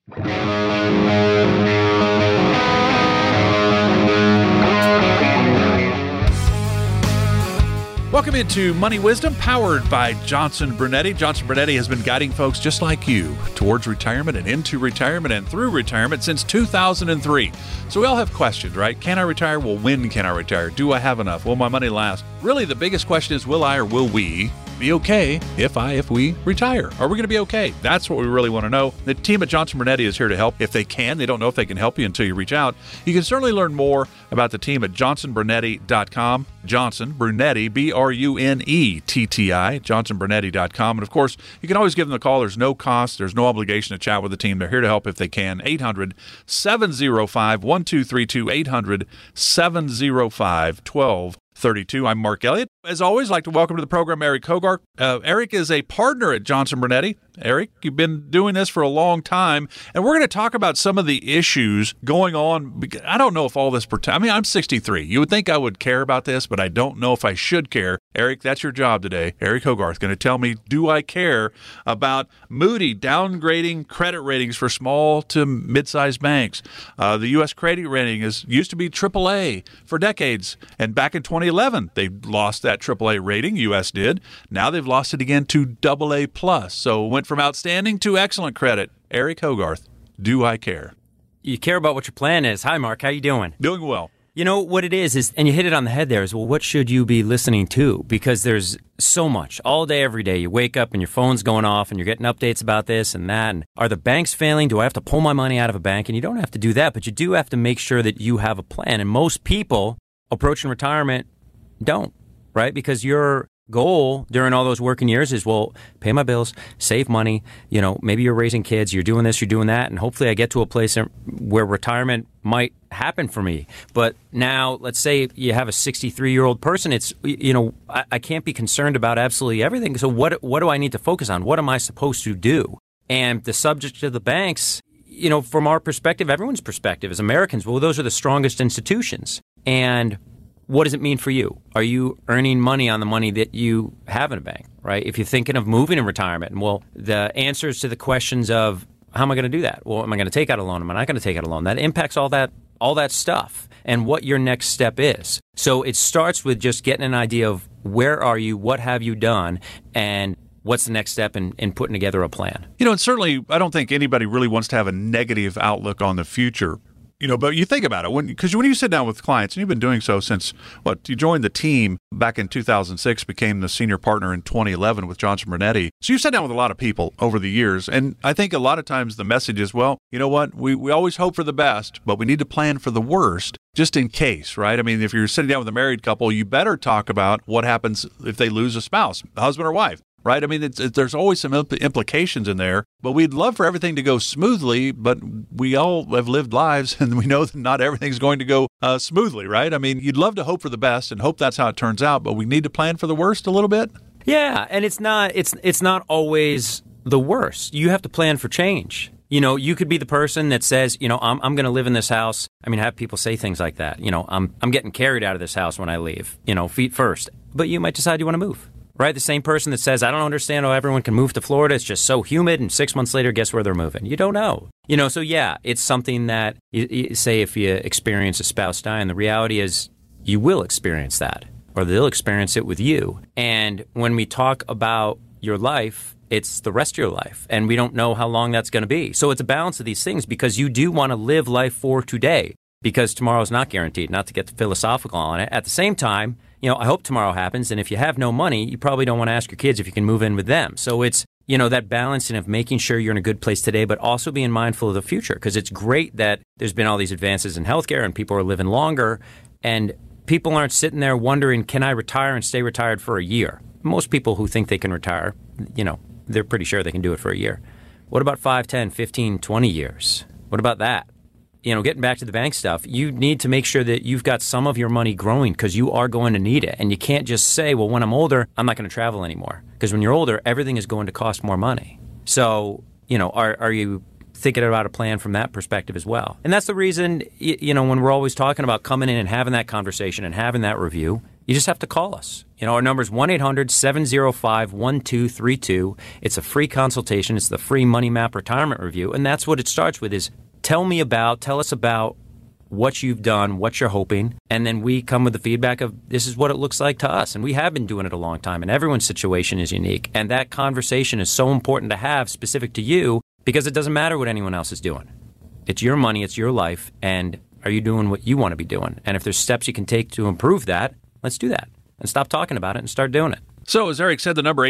Welcome into Money Wisdom, powered by Johnson Brunetti. Johnson Brunetti has been guiding folks just like you towards retirement and into retirement and through retirement since 2003. So we all have questions, right? Can I retire? Well, when can I retire? Do I have enough? Will my money last? Really, the biggest question is, will I or will we be okay if we retire? Are we going to be okay? That's what we really want to know. The team at Johnson Brunetti is here to help if they can. They don't know if they can help you until you reach out. You can certainly learn more about the team at johnsonbrunetti.com. Johnson Brunetti, Brunetti, johnsonbrunetti.com. And of course, you can always give them a call. There's no cost. There's no obligation to chat with the team. They're here to help if they can. 800-705-1232, 800-705-1232. I'm Mark Elliott. As always, I'd like to welcome to the program Eric Hogarth. Eric is a partner at Johnson Brunetti. Eric, you've been doing this for a long time, and we're going to talk about some of the issues going on. I don't know if all this pertains. I mean, I'm 63. You would think I would care about this, but I don't know if I should care. Eric, that's your job today. Eric Hogarth going to tell me, do I care about Moody downgrading credit ratings for small to mid-sized banks? The U.S. credit rating used to be AAA for decades, and back in 2011, they lost that AAA rating. U.S. did. Now they've lost it again to AA+. So it went from outstanding to excellent credit. Eric Hogarth, do I care? You care about what your plan is. Hi, Mark. How you doing? Doing well. You know, what it is, and you hit it on the head there, is, well, what should you be listening to? Because there's so much. All day, every day, you wake up and your phone's going off and you're getting updates about this and that. And are the banks failing? Do I have to pull my money out of a bank? And you don't have to do that, but you do have to make sure that you have a plan. And most people approaching retirement don't, right? Because your goal during all those working years is, well, pay my bills, save money, maybe you're raising kids, you're doing this, you're doing that, and hopefully I get to a place where retirement might happen for me. But now, let's say you have a 63-year-old person, it's, I can't be concerned about absolutely everything. So what do I need to focus on? What am I supposed to do? And the subject of the banks, from our perspective, everyone's perspective as Americans, well, those are the strongest institutions. And what does it mean for you? Are you earning money on the money that you have in a bank, right? If you're thinking of moving in retirement, well, the answers to the questions of, how am I going to do that? Well, am I going to take out a loan? Am I not going to take out a loan? That impacts all that stuff and what your next step is. So it starts with just getting an idea of where are you, what have you done, and what's the next step in putting together a plan. And certainly I don't think anybody really wants to have a negative outlook on the future. But you think about it, because when you sit down with clients, and you've been doing so since, you joined the team back in 2006, became the senior partner in 2011 with Johnson Brunetti. So you sat down with a lot of people over the years, and I think a lot of times the message is, well, you know what, we always hope for the best, but we need to plan for the worst, just in case, right? I mean, if you're sitting down with a married couple, you better talk about what happens if they lose a spouse, husband or wife. Right? I mean, there's always some implications in there, but we'd love for everything to go smoothly, but we all have lived lives and we know that not everything's going to go smoothly, right? I mean, you'd love to hope for the best and hope that's how it turns out, but we need to plan for the worst a little bit. Yeah, and it's not always the worst. You have to plan for change. You could be the person that says, I'm going to live in this house. I mean, have people say things like that. I'm getting carried out of this house when I leave, feet first. But you might decide you want to move. Right? The same person that says, I don't understand how everyone can move to Florida. It's just so humid. And 6 months later, guess where they're moving? You don't know. So yeah, it's something that, you say if you experience a spouse dying, the reality is you will experience that, or they'll experience it with you. And when we talk about your life, it's the rest of your life. And we don't know how long that's going to be. So it's a balance of these things, because you do want to live life for today, because tomorrow is not guaranteed, not to get philosophical on it. At the same time, I hope tomorrow happens. And if you have no money, you probably don't want to ask your kids if you can move in with them. So it's, that balancing of making sure you're in a good place today, but also being mindful of the future. Because it's great that there's been all these advances in healthcare and people are living longer. And people aren't sitting there wondering, can I retire and stay retired for a year? Most people who think they can retire, they're pretty sure they can do it for a year. What about 5, 10, 15, 20 years? What about that? Getting back to the bank stuff, you need to make sure that you've got some of your money growing, because you are going to need it. And you can't just say, well, when I'm older, I'm not going to travel anymore. Because when you're older, everything is going to cost more money. So, are you thinking about a plan from that perspective as well? And that's the reason, when we're always talking about coming in and having that conversation and having that review, You just have to call us. Our number is 1-800-705-1232. It's a free consultation. It's the free Money Map Retirement Review. And that's what it starts with is tell us about what you've done, what you're hoping. And then we come with the feedback of this is what it looks like to us. And we have been doing it a long time. And everyone's situation is unique. And that conversation is so important to have specific to you because it doesn't matter what anyone else is doing. It's your money. It's your life. And are you doing what you want to be doing? And if there's steps you can take to improve that, let's do that and stop talking about it and start doing it. So, as Eric said, the number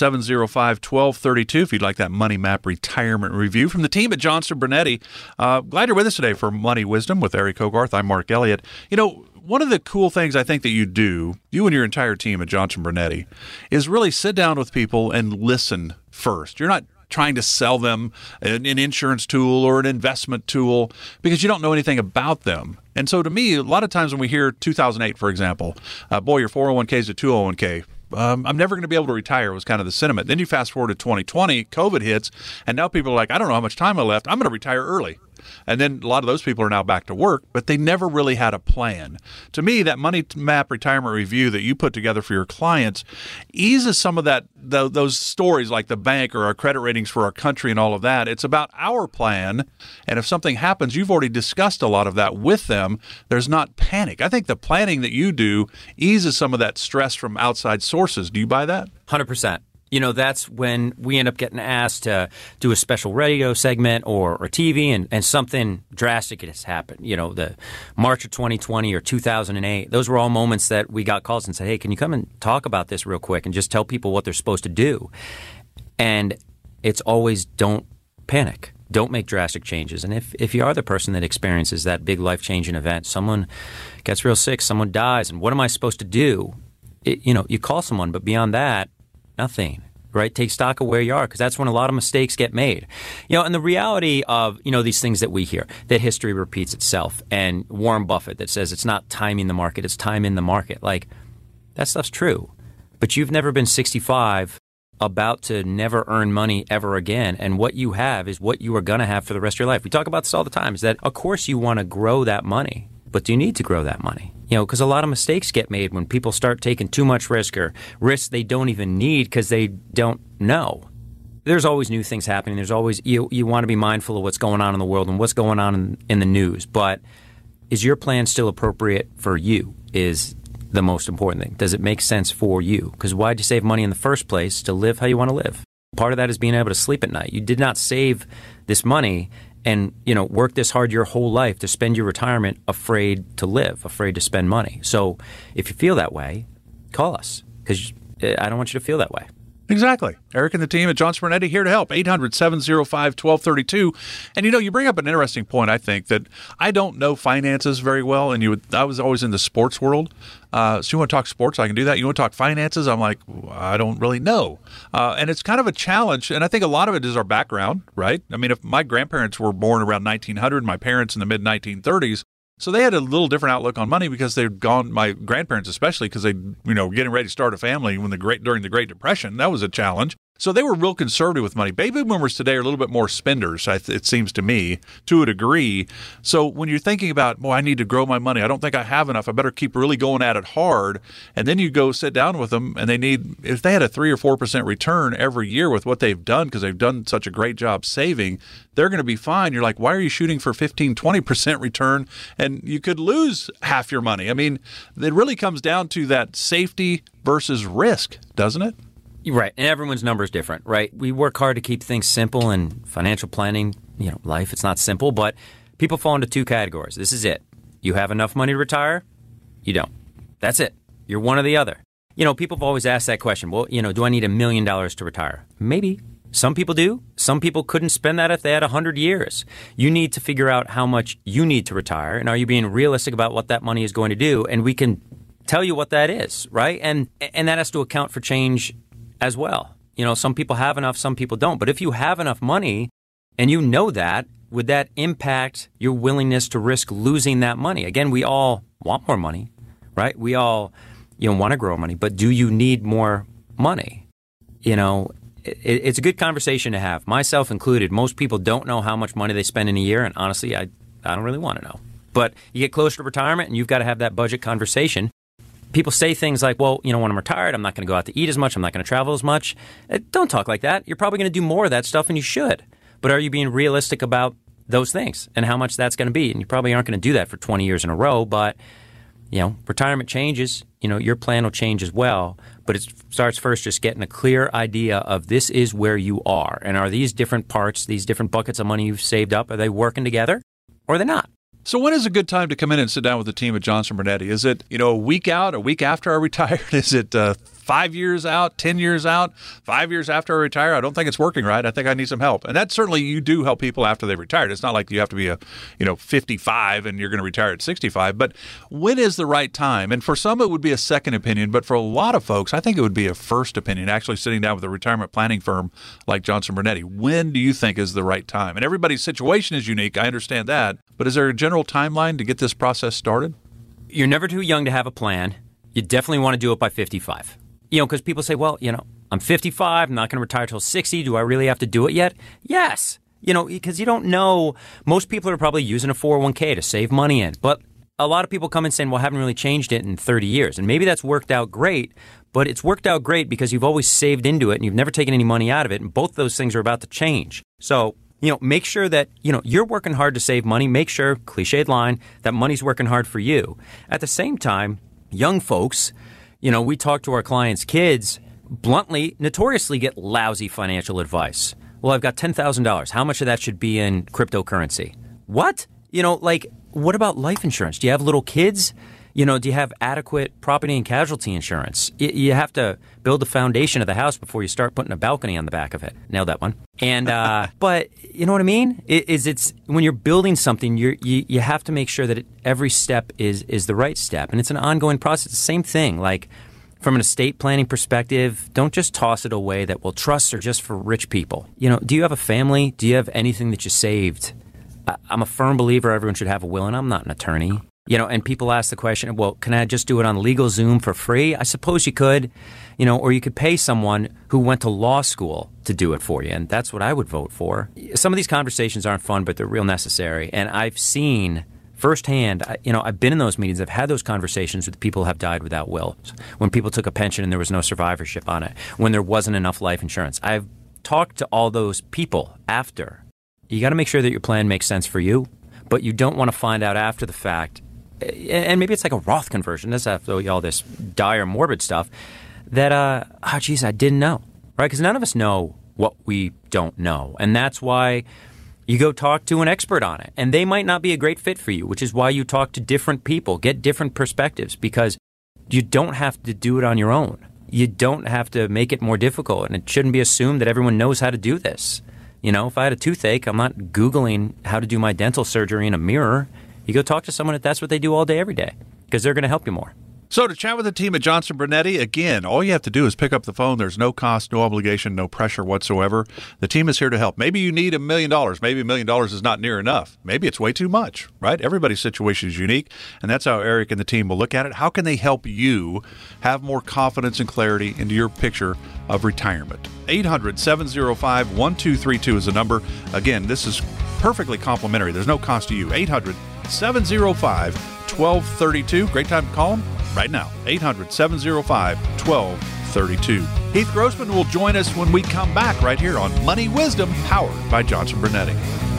800-705-1232 if you'd like that Money Map Retirement Review from the team at Johnson Brunetti. Glad you're with us today for Money Wisdom with Eric Hogarth. I'm Mark Elliott. One of the cool things I think that you do, you and your entire team at Johnson Brunetti, is really sit down with people and listen first. You're not trying to sell them an insurance tool or an investment tool because you don't know anything about them. And so to me, a lot of times when we hear 2008, for example, boy, your 401k is a 201k. I'm never going to be able to retire was kind of the sentiment. Then you fast forward to 2020, COVID hits, and now people are like, I don't know how much time I left. I'm going to retire early. And then a lot of those people are now back to work, but they never really had a plan. To me, that Money Map Retirement Review that you put together for your clients eases some of those stories like the bank or our credit ratings for our country and all of that. It's about our plan. And if something happens, you've already discussed a lot of that with them. There's not panic. I think the planning that you do eases some of that stress from outside sources. Do you buy that? 100%. That's when we end up getting asked to do a special radio segment or TV and something drastic has happened. The March of 2020 or 2008, those were all moments that we got calls and said, hey, can you come and talk about this real quick and just tell people what they're supposed to do? And it's always don't panic. Don't make drastic changes. And if you are the person that experiences that big life-changing event, someone gets real sick, someone dies, and what am I supposed to do? You call someone, but beyond that, nothing, right? Take stock of where you are because that's when a lot of mistakes get made. And the reality of, these things that we hear, that history repeats itself, and Warren Buffett that says it's not timing the market, it's time in the market. Like, that stuff's true. But you've never been 65, about to never earn money ever again, and what you have is what you are going to have for the rest of your life. We talk about this all the time, is that, of course, you want to grow that money, but do you need to grow that money? Because a lot of mistakes get made when people start taking too much risk or risks they don't even need because they don't know. There's always new things happening. There's always, you want to be mindful of what's going on in the world and what's going on in the news. But is your plan still appropriate for you is the most important thing. Does it make sense for you? Because why'd you save money in the first place? To live how you want to live. Part of that is being able to sleep at night. You did not save this money and, work this hard your whole life to spend your retirement afraid to live, afraid to spend money. So if you feel that way, call us because I don't want you to feel that way. Exactly. Eric and the team at Johnson Brunetti here to help. 800-705-1232. And you bring up an interesting point, I think, that I don't know finances very well, and I was always in the sports world. So you want to talk sports, I can do that. You want to talk finances, I'm like, I don't really know. And it's kind of a challenge, and I think a lot of it is our background, right? I mean, if my grandparents were born around 1900, my parents in the mid-1930s, so they had a little different outlook on money because they'd gone, my grandparents especially, because they, getting ready to start a family during the Great Depression. That was a challenge. So they were real conservative with money. Baby boomers today are a little bit more spenders, it seems to me, to a degree. So when you're thinking about, I need to grow my money, I don't think I have enough, I better keep really going at it hard. And then you go sit down with them and if they had a 3 or 4% return every year with what they've done, because they've done such a great job saving, they're going to be fine. You're like, why are you shooting for 15, 20% return? And you could lose half your money. I mean, it really comes down to that safety versus risk, doesn't it? Right. And everyone's number is different, right? We work hard to keep things simple, and financial planning, life, it's not simple, but people fall into two categories. This is it. You have enough money to retire? You don't. That's it. You're one or the other. People have always asked that question. Well, do I need $1 million to retire? Maybe. Some people do. Some people couldn't spend that if they had 100 years. You need to figure out how much you need to retire, and are you being realistic about what that money is going to do? And we can tell you what that is, right? And that has to account for change as well. Some people have enough, some people don't. But if you have enough money and you know that, would that impact your willingness to risk losing that money? Again, we all want more money, right? We all, want to grow money. But do you need more money? It's a good conversation to have, myself included. Most people don't know how much money they spend in a year. And honestly, I don't really want to know. But you get closer to retirement and you've got to have that budget conversation. People say things like, well, when I'm retired, I'm not going to go out to eat as much. I'm not going to travel as much. Don't talk like that. You're probably going to do more of that stuff, and you should. But are you being realistic about those things and how much that's going to be? And you probably aren't going to do that for 20 years in a row. But, retirement changes. Your plan will change as well. But it starts first just getting a clear idea of this is where you are. And are these different parts, these different buckets of money you've saved up, are they working together or are they not? So when is a good time to come in and sit down with the team at Johnson Brunetti? Is it, a week out, a week after I retire? Is it 5 years out, 10 years out, 5 years after I retire? I don't think it's working right. I think I need some help. And that certainly you do help people after they've retired. It's not like you have to be 55 and you're going to retire at 65. But when is the right time? And for some, it would be a second opinion. But for a lot of folks, I think it would be a first opinion, actually sitting down with a retirement planning firm like Johnson Brunetti. When do you think is the right time? And everybody's situation is unique. I understand that. But is there a general timeline to get this process started? You're never too young to have a plan. You definitely want to do it by 55. Because people say, well, I'm 55, I'm not going to retire till 60. Do I really have to do it yet? Yes. Because you don't know. Most people are probably using a 401k to save money in. But a lot of people come in saying, well, I haven't really changed it in 30 years. And maybe that's worked out great, but it's worked out great because you've always saved into it and you've never taken any money out of it. And both those things are about to change. So, make sure that, you're working hard to save money. Make sure, cliched line, that money's working hard for you. At the same time, young folks, we talk to our clients' kids, bluntly, notoriously get lousy financial advice. Well, I've got $10,000. How much of that should be in cryptocurrency? What? What about life insurance? Do you have little kids? Do you have adequate property and casualty insurance? You have to build the foundation of the house before you start putting a balcony on the back of it. Nailed that one. And but you know what I mean? It's when you're building something, you have to make sure that every step is the right step, and it's an ongoing process. It's the same thing. Like from an estate planning perspective, don't just toss it away that, well, trusts are just for rich people. Do you have a family? Do you have anything that you saved? I'm a firm believer everyone should have a will, and I'm not an attorney. And people ask the question, well, can I just do it on LegalZoom for free? I suppose you could, or you could pay someone who went to law school to do it for you. And that's what I would vote for. Some of these conversations aren't fun, but they're real necessary. And I've seen firsthand, I've been in those meetings. I've had those conversations with people who have died without wills. When people took a pension and there was no survivorship on it. When there wasn't enough life insurance. I've talked to all those people after. You got to make sure that your plan makes sense for you, but you don't want to find out after the fact. And maybe it's like a Roth conversion. Doesn't have to be all this dire, morbid stuff that, I didn't know, right? Because none of us know what we don't know. And that's why you go talk to an expert on it. And they might not be a great fit for you, which is why you talk to different people, get different perspectives, because you don't have to do it on your own. You don't have to make it more difficult. And it shouldn't be assumed that everyone knows how to do this. If I had a toothache, I'm not Googling how to do my dental surgery in a mirror. You go talk to someone that's what they do all day, every day, because they're going to help you more. So to chat with the team at Johnson Brunetti, again, all you have to do is pick up the phone. There's no cost, no obligation, no pressure whatsoever. The team is here to help. Maybe you need $1 million. Maybe $1 million is not near enough. Maybe it's way too much, right? Everybody's situation is unique, and that's how Eric and the team will look at it. How can they help you have more confidence and clarity into your picture of retirement? 800-705-1232 is the number. Again, this is perfectly complimentary. There's no cost to you. 800-705-1232. Great time to call them right now. 800-705-1232. Heath Grossman will join us when we come back right here on Money Wisdom, powered by Johnson Brunetti.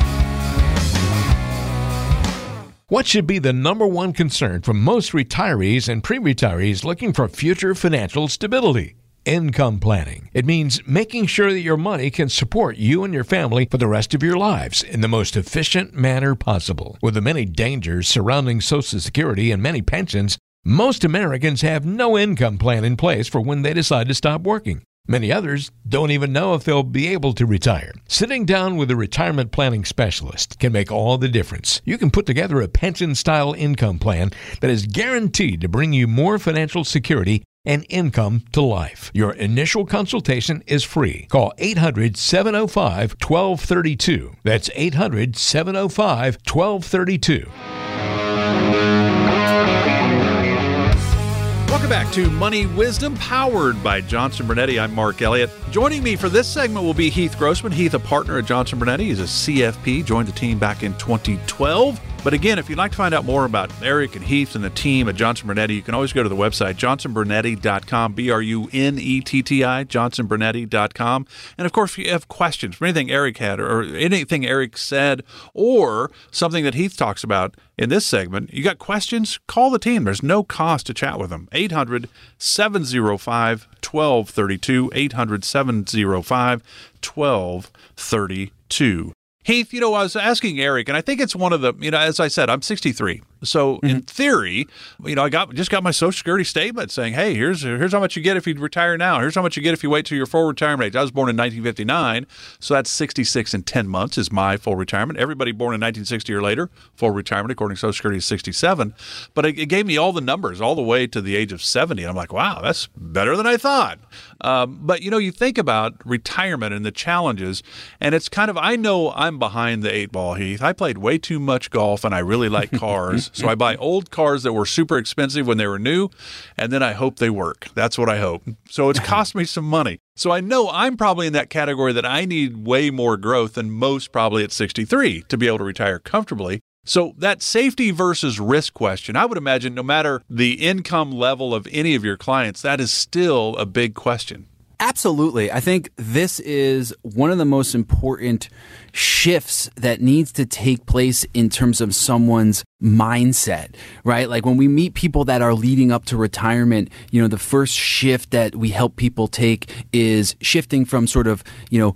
What should be the number one concern for most retirees and pre-retirees looking for future financial stability? Income planning. It means making sure that your money can support you and your family for the rest of your lives in the most efficient manner possible. With the many dangers surrounding Social Security and many pensions, most Americans have no income plan in place for when they decide to stop working. Many others don't even know if they'll be able to retire. Sitting down with a retirement planning specialist can make all the difference. You can put together a pension-style income plan that is guaranteed to bring you more financial security and income to life. Your initial consultation is free. Call 800-705-1232. That's 800-705-1232. Welcome back to Money Wisdom, powered by Johnson Brunetti. I'm Mark Elliott. Joining me for this segment will be Heath Grossman. Heath, a partner at Johnson Brunetti. He's a CFP, joined the team back in 2012. But again, if you'd like to find out more about Eric and Heath and the team at Johnson Brunetti, you can always go to the website, johnsonbrunetti.com, BRUNETTI, johnsonbrunetti.com. And of course, if you have questions for anything Eric had or anything Eric said or something that Heath talks about in this segment, you got questions, call the team. There's no cost to chat with them. 800-705-1232, 800-705-1232. Heath, I was asking Eric, and I think it's one of the, as I said, I'm 63. So in theory, I just got my Social Security statement saying, hey, here's how much you get if you retire now. Here's how much you get if you wait till your full retirement age. I was born in 1959, so that's 66 and 10 months is my full retirement. Everybody born in 1960 or later, full retirement according to Social Security is 67. But it gave me all the numbers all the way to the age of 70. And I'm like, wow, that's better than I thought. But, you think about retirement and the challenges, and it's kind of, I know I'm behind the 8 ball, Heath. I played way too much golf, and I really like cars. So I buy old cars that were super expensive when they were new, and then I hope they work. That's what I hope. So it's cost me some money. So I know I'm probably in that category that I need way more growth than most probably at 63 to be able to retire comfortably. So that safety versus risk question, I would imagine no matter the income level of any of your clients, that is still a big question. Absolutely. I think this is one of the most important shifts that needs to take place in terms of someone's mindset, right? Like when we meet people that are leading up to retirement, the first shift that we help people take is shifting from sort of,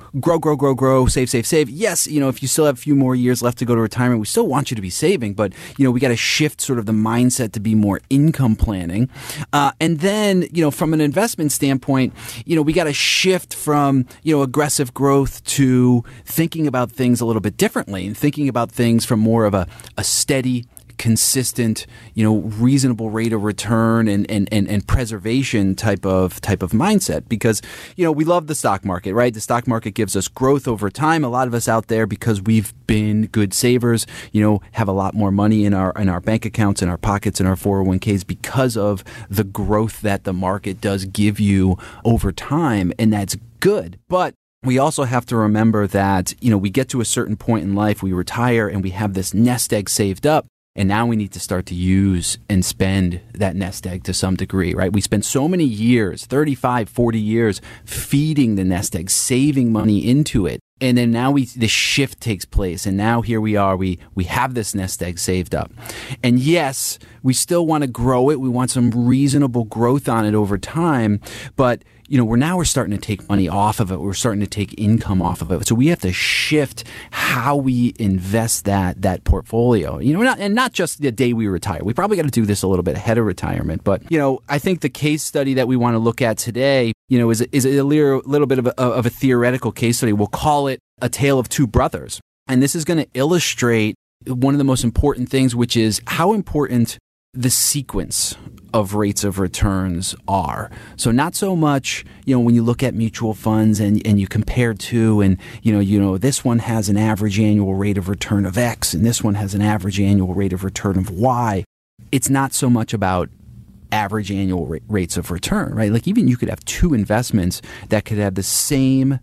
grow, save. Yes, if you still have a few more years left to go to retirement, we still want you to be saving, but, we got to shift sort of the mindset to be more income planning. And then, from an investment standpoint, we got to shift from, aggressive growth to thinking about things a little bit differently and thinking about things from more of a steady, consistent, reasonable rate of return and preservation type of mindset, because, we love the stock market, right? The stock market gives us growth over time. A lot of us out there, because we've been good savers, have a lot more money in our bank accounts, in our pockets, in our 401ks because of the growth that the market does give you over time. And that's good. But we also have to remember that, we get to a certain point in life, we retire and we have this nest egg saved up. And now we need to start to use and spend that nest egg to some degree, right? We spend so many years, 35, 40 years, feeding the nest egg, saving money into it. And then now the shift takes place. And now here we are, we have this nest egg saved up. And yes, we still want to grow it. We want some reasonable growth on it over time. But we're starting to take money off of it. We're starting to take income off of it. So we have to shift how we invest that portfolio. Not just the day we retire. We probably got to do this a little bit ahead of retirement. But I think the case study that we want to look at today, is a little bit of a theoretical case study. We'll call it A Tale of Two Brothers. And this is going to illustrate one of the most important things, which is how important the sequence of rates of returns are. So not so much, when you look at mutual funds and you compare two and, this one has an average annual rate of return of X and this one has an average annual rate of return of Y. It's not so much about average annual rates of return, right? Like even you could have two investments that could have the same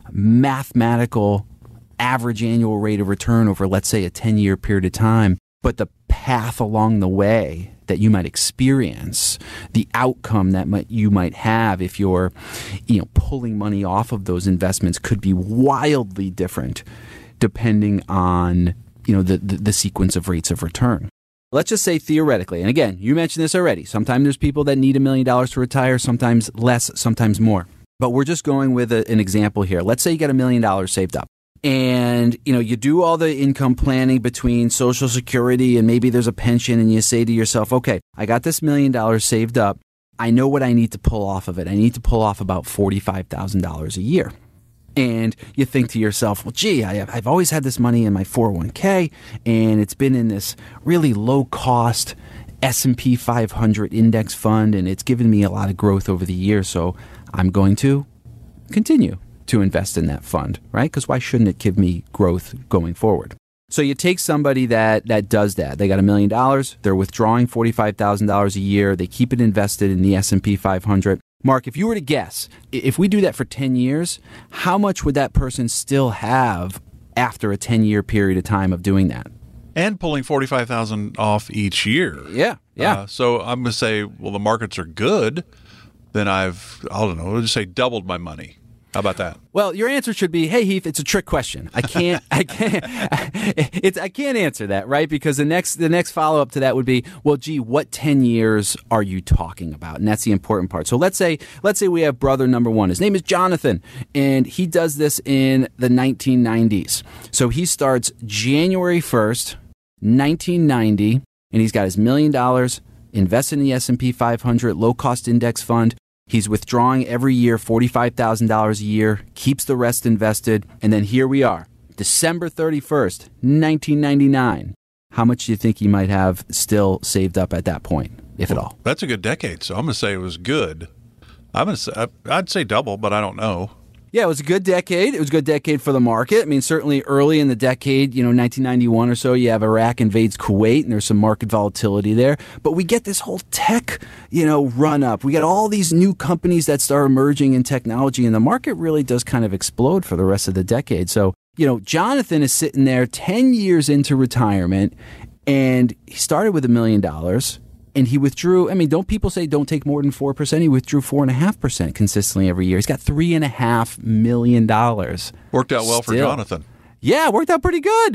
mathematical average annual rate of return over, let's say, a 10-year period of time, but the path along the way that you might experience, the outcome that you might have if you're, pulling money off of those investments could be wildly different depending on, the sequence of rates of return. Let's just say theoretically, and again, you mentioned this already, sometimes there's people that need $1 million to retire, sometimes less, sometimes more. But we're just going with an example here. Let's say you got $1 million saved up. And, you do all the income planning between Social Security and maybe there's a pension and you say to yourself, okay, I got this $1 million saved up. I know what I need to pull off of it. I need to pull off about $45,000 a year. And you think to yourself, well, gee, I've always had this money in my 401k and it's been in this really low cost S&P 500 index fund and it's given me a lot of growth over the years. So I'm going to continue to invest in that fund, right? Because why shouldn't it give me growth going forward? So you take somebody that does that. They got $1 million. They're withdrawing $45,000 a year. They keep it invested in the S&P 500. Mark, if you were to guess, if we do that for 10 years, how much would that person still have after a 10-year period of time of doing that? and pulling 45,000 off each year. Yeah. So I'm going to say, well, the markets are good. Then I don't know, let's just say doubled my money. How about that? Well, your answer should be, hey, Heath, it's a trick question. I can't answer that, right? Because the next follow-up to that would be, well, gee, what 10 years are you talking about? And that's the important part. So let's say we have brother number one. His name is Jonathan, and he does this in the 1990s. So he starts January 1st, 1990, and he's got his $1 million invested in the S&P 500 low-cost index fund. He's withdrawing every year $45,000 a year, keeps the rest invested, and then here we are, December 31st, 1999. How much do you think he might have still saved up at that point, if at all? That's a good decade, so I'm going to say it was good. I'd say double, but I don't know. Yeah, it was a good decade. It was a good decade for the market. I mean, certainly early in the decade, 1991 or so, you have Iraq invades Kuwait, and there's some market volatility there. But we get this whole tech, run up. We get all these new companies that start emerging in technology, and the market really does kind of explode for the rest of the decade. So, Jonathan is sitting there 10 years into retirement, and he started with $1 million. And he withdrew, don't people say don't take more than 4%? He withdrew 4.5% consistently every year. He's got $3.5 million. Worked out well for Jonathan. Yeah, it worked out pretty good.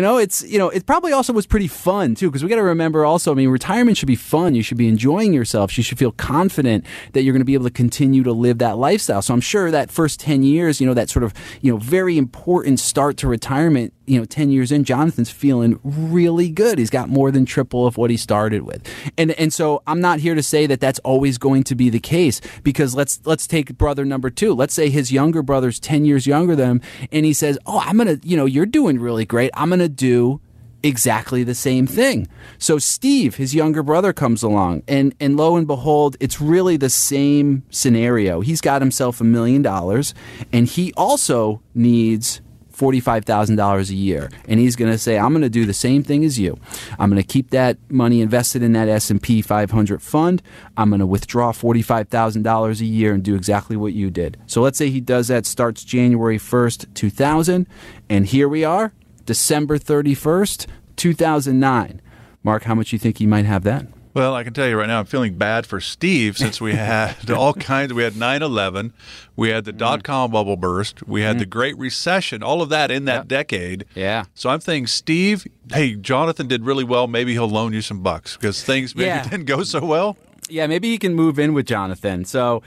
It probably also was pretty fun too, because we got to remember also, retirement should be fun. You should be enjoying yourself. You should feel confident that you're going to be able to continue to live that lifestyle. So I'm sure that first 10 years, that sort of, very important start to retirement, 10 years in, Jonathan's feeling really good. He's got more than triple of what he started with. And so I'm not here to say that that's always going to be the case, because let's take brother number two. Let's say his younger brother's 10 years younger than him, and he says, oh, I'm going to, you're doing really great. I'm going to do exactly the same thing. So Steve, his younger brother, comes along, and lo and behold, it's really the same scenario. He's got himself $1 million, and he also needs $45,000 a year. And he's going to say, I'm going to do the same thing as you. I'm going to keep that money invested in that S&P 500 fund. I'm going to withdraw $45,000 a year and do exactly what you did. So let's say he does that, starts January 1st, 2000. And here we are, December 31st, 2009. Mark, how much do you think he might have then? Well, I can tell you right now, I'm feeling bad for Steve, since we had all kinds. We had 9/11, we had the dot-com bubble burst, we had the Great Recession, all of that in that decade. Yeah. So I'm thinking, Steve, hey, Jonathan did really well. Maybe he'll loan you some bucks because things maybe didn't go so well. Yeah, maybe he can move in with Jonathan. So,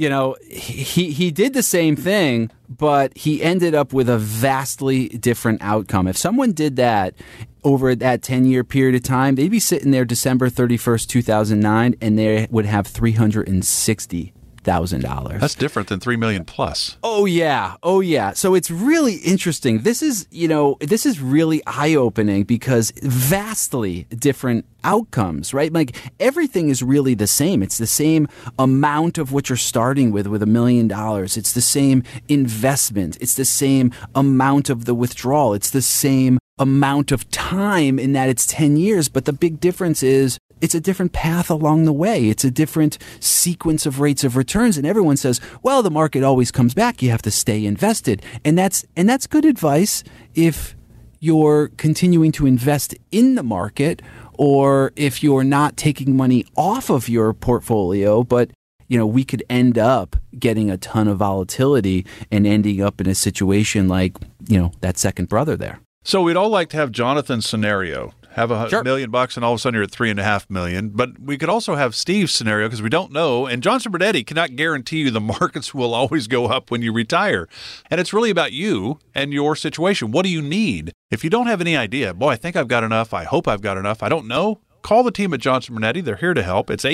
he did the same thing, but he ended up with a vastly different outcome. If someone did that over that 10-year period of time, they'd be sitting there December 31st, 2009, and they would have $360,000. That's different than $3 million plus. Oh yeah. So it's really interesting. This is really eye-opening, because vastly different outcomes, right? Like everything is really the same. It's the same amount of what you're starting with $1 million. It's the same investment. It's the same amount of the withdrawal. It's the same amount of time in that it's 10 years. But the big difference is it's a different path along the way. It's a different sequence of rates of returns. And everyone says, well, the market always comes back. You have to stay invested. And that's good advice if you're continuing to invest in the market, or if you're not taking money off of your portfolio. But, we could end up getting a ton of volatility and ending up in a situation like, that second brother there. So we'd all like to have Jonathan's scenario. Have $1 million and all of a sudden you're at $3.5 million. But we could also have Steve's scenario, because we don't know. And Johnson Bernetti cannot guarantee you the markets will always go up when you retire. And it's really about you and your situation. What do you need? If you don't have any idea, boy, I think I've got enough. I hope I've got enough. I don't know. Call the team at Johnson Bernetti. They're here to help. It's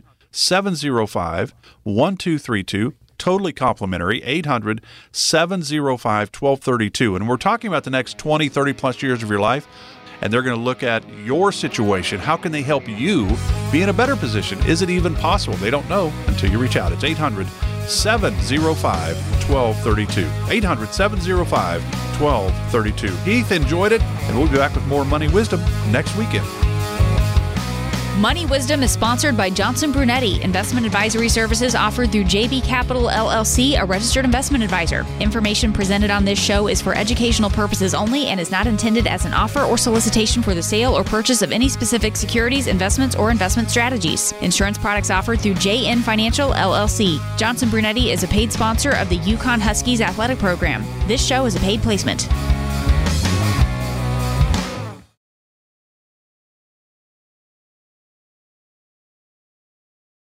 800-705-1232. Totally complimentary, 800-705-1232. And we're talking about the next 20, 30 plus years of your life. And they're going to look at your situation. How can they help you be in a better position? Is it even possible? They don't know until you reach out. It's 800-705-1232. 800-705-1232. Heath enjoyed it, and we'll be back with more Money Wisdom next weekend. Money Wisdom is sponsored by Johnson Brunetti, investment advisory services offered through JB Capital LLC, a registered investment advisor. Information presented on this show is for educational purposes only and is not intended as an offer or solicitation for the sale or purchase of any specific securities, investments, or investment strategies. Insurance products offered through JN Financial LLC. Johnson Brunetti is a paid sponsor of the Yukon Huskies athletic program. This show is a paid placement.